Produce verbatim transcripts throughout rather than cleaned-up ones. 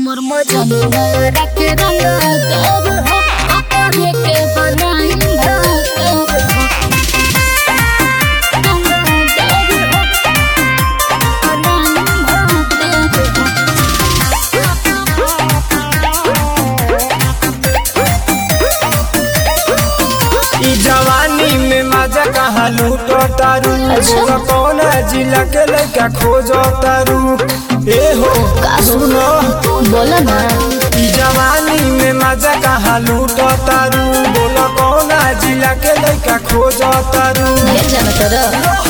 मुर्मो जनुआ रख रंग कर हो अपने के बनाई भाकर हो जवानी में मजा कहाँ लूटो तारू कौन जिला के लड़का खोजो तारू ए हो सुनो बोला ना जवानी में मजा कहाँ लूटो तारू बोलो कौन जिला के लड़का खोजो तारू ये जाना तर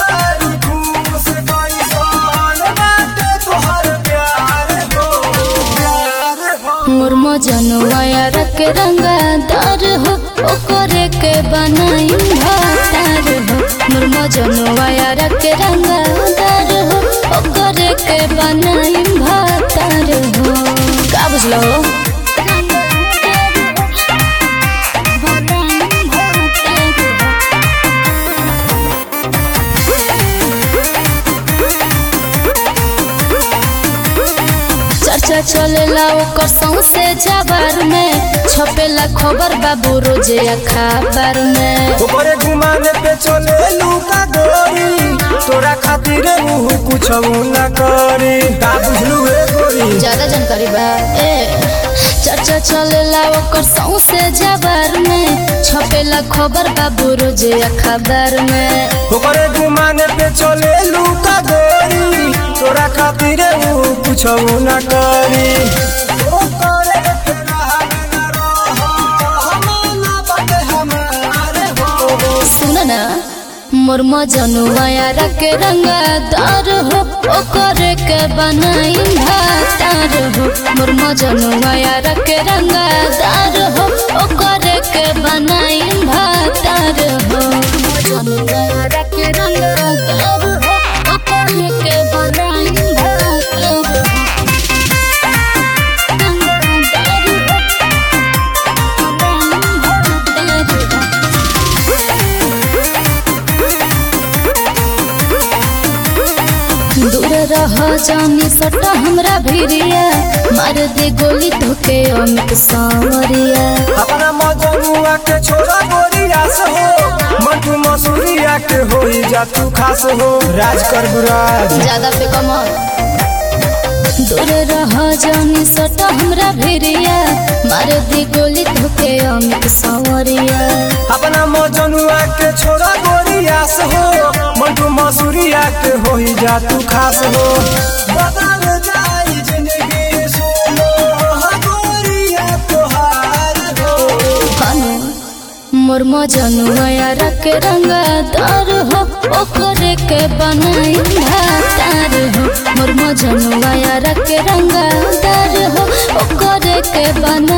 मुर्मो जनुआ रख रंग दर हो ओकरे के बनाई भातार हो मुर्मो जनुआ रख रंग दर हो ओकरे के बनाई भातार हो का बुझलो चर्चा चलेला ओकर सौंसे जबर में छपेला खबर बाबू रोजे अखबार में ओकरे घुमाने पे चले लूका गोरी तोरा खातिर मुँह कुछ न करी का बुझलू ए गोरी ज्यादा जानकारी बा ए चर्चा चलेला ओकर सौंसे जबर में छपेला खबर बाबू रोजे अखबार में ओकरे घुमाने पे चले लूका गोरी तोरा खातिर मुँह कुछ न करी सुन ना मुर्मो जनुआ रख रंग दर हो ओकरे के बनाई भातार हो मुर्मो जनुआ रख रंग दर हो ओकरे के बनाई भातार हो जनुआ रख रंग दर हो ओकरे के बनाई भातार हो दूर रह जानी सटा हमरा भिरिया मार दे गोली धोके अमित सांवरिया अपना मजनुआ के छोरा गोरिया से हो मंटू मसूरिया के होई जा तू खास हो राज कर बुराज ज्यादा पे कमर दूर रह जानी सटा हमरा भिरिया मार दे गोली धोके अमित सांवरिया अपना मजनुआ के छोरा गोरिया से हो मंटू मसूरिया के होई जा तू खास हो बदल जाई जिंदगी सुनो गोरिया तोहार हो मुर्मो जनुआ रख रंग दर हो ओकरे के बनाई भातार हो मुर्मो जनुआ रख रंग दर हो ओकरे के बनाई